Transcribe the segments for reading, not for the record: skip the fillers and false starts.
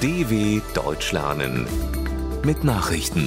DW Deutsch lernen mit Nachrichten.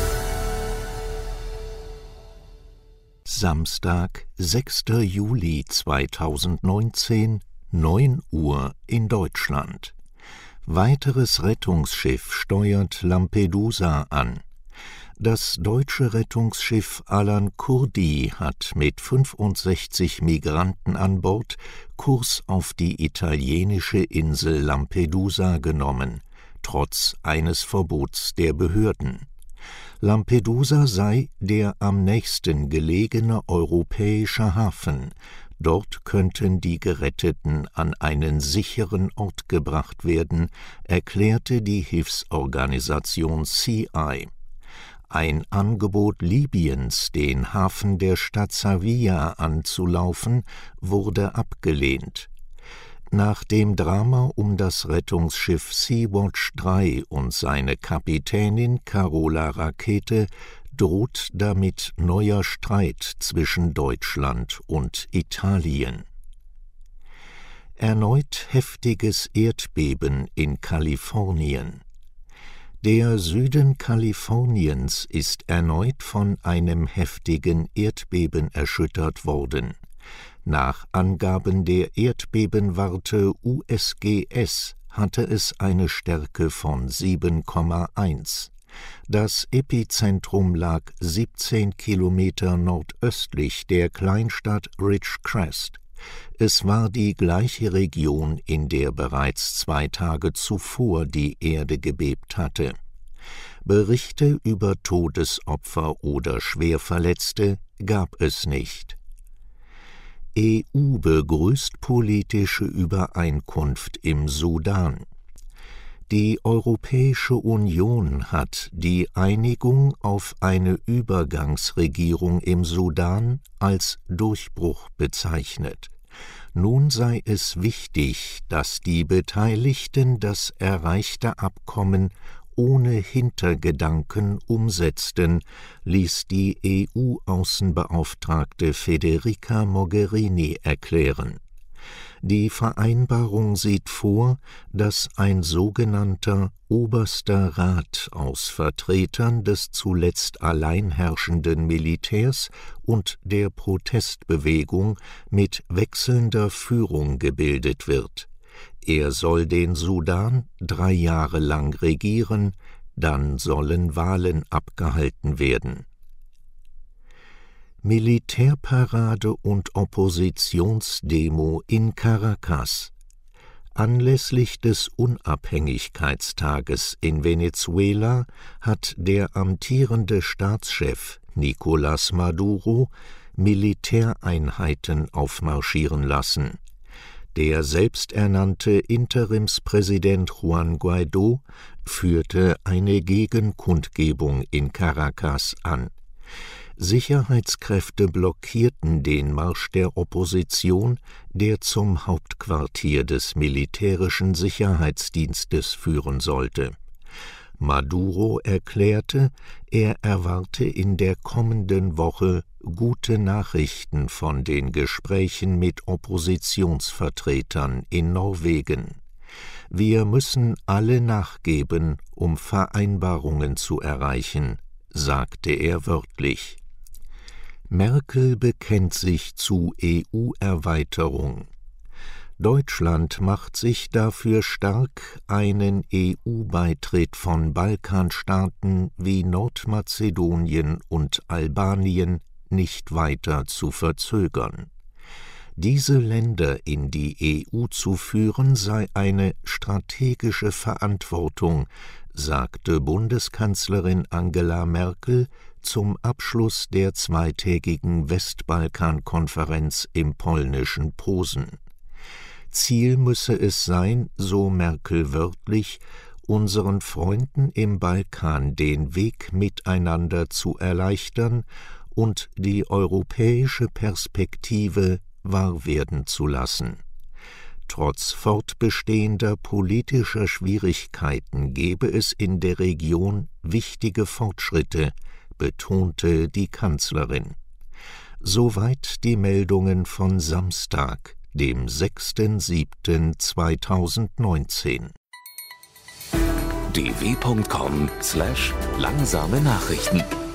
Samstag, 6. Juli 2019, 9 Uhr in Deutschland. Weiteres Rettungsschiff steuert Lampedusa an. Das deutsche Rettungsschiff Alan Kurdi hat mit 65 Migranten an Bord Kurs auf die italienische Insel Lampedusa genommen, trotz eines Verbots der Behörden. Lampedusa sei der am nächsten gelegene europäische Hafen. Dort könnten die Geretteten an einen sicheren Ort gebracht werden, erklärte die Hilfsorganisation CI. Ein Angebot Libyens, den Hafen der Stadt Sevilla anzulaufen, wurde abgelehnt. Nach dem Drama um das Rettungsschiff Sea-Watch 3 und seine Kapitänin Carola Rackete droht damit neuer Streit zwischen Deutschland und Italien. Erneut heftiges Erdbeben in Kalifornien. Der Süden Kaliforniens ist erneut von einem heftigen Erdbeben erschüttert worden. Nach Angaben der Erdbebenwarte USGS hatte es eine Stärke von 7,1. Das Epizentrum lag 17 Kilometer nordöstlich der Kleinstadt Ridgecrest. Es war die gleiche Region, in der bereits 2 Tage zuvor die Erde gebebt hatte. Berichte über Todesopfer oder Schwerverletzte gab es nicht. EU begrüßt politische Übereinkunft im Sudan. Die Europäische Union hat die Einigung auf eine Übergangsregierung im Sudan als Durchbruch bezeichnet. Nun sei es wichtig, dass die Beteiligten das erreichte Abkommen ohne Hintergedanken umsetzten, ließ die EU-Außenbeauftragte Federica Mogherini erklären. Die Vereinbarung sieht vor, dass ein sogenannter Oberster Rat aus Vertretern des zuletzt allein herrschenden Militärs und der Protestbewegung mit wechselnder Führung gebildet wird. Er soll den Sudan 3 Jahre lang regieren, dann sollen Wahlen abgehalten werden. Militärparade und Oppositionsdemo in Caracas. Anlässlich des Unabhängigkeitstages in Venezuela hat der amtierende Staatschef Nicolás Maduro Militäreinheiten aufmarschieren lassen. Der selbsternannte Interimspräsident Juan Guaidó führte eine Gegenkundgebung in Caracas an. Sicherheitskräfte blockierten den Marsch der Opposition, der zum Hauptquartier des militärischen Sicherheitsdienstes führen sollte. Maduro erklärte, er erwarte in der kommenden Woche gute Nachrichten von den Gesprächen mit Oppositionsvertretern in Norwegen. Wir müssen alle nachgeben, um Vereinbarungen zu erreichen, sagte er wörtlich. Merkel bekennt sich zu EU-Erweiterung. Deutschland macht sich dafür stark, einen EU-Beitritt von Balkanstaaten wie Nordmazedonien und Albanien nicht weiter zu verzögern. Diese Länder in die EU zu führen, sei eine strategische Verantwortung, sagte Bundeskanzlerin Angela Merkel zum Abschluss der 2-tägigen Westbalkan-Konferenz im polnischen Posen. Ziel müsse es sein, so Merkel wörtlich, unseren Freunden im Balkan den Weg miteinander zu erleichtern und die europäische Perspektive wahr werden zu lassen. Trotz fortbestehender politischer Schwierigkeiten gebe es in der Region wichtige Fortschritte, betonte die Kanzlerin. Soweit die Meldungen von Samstag, dem 6.7.2019. dw.com/langsame Nachrichten.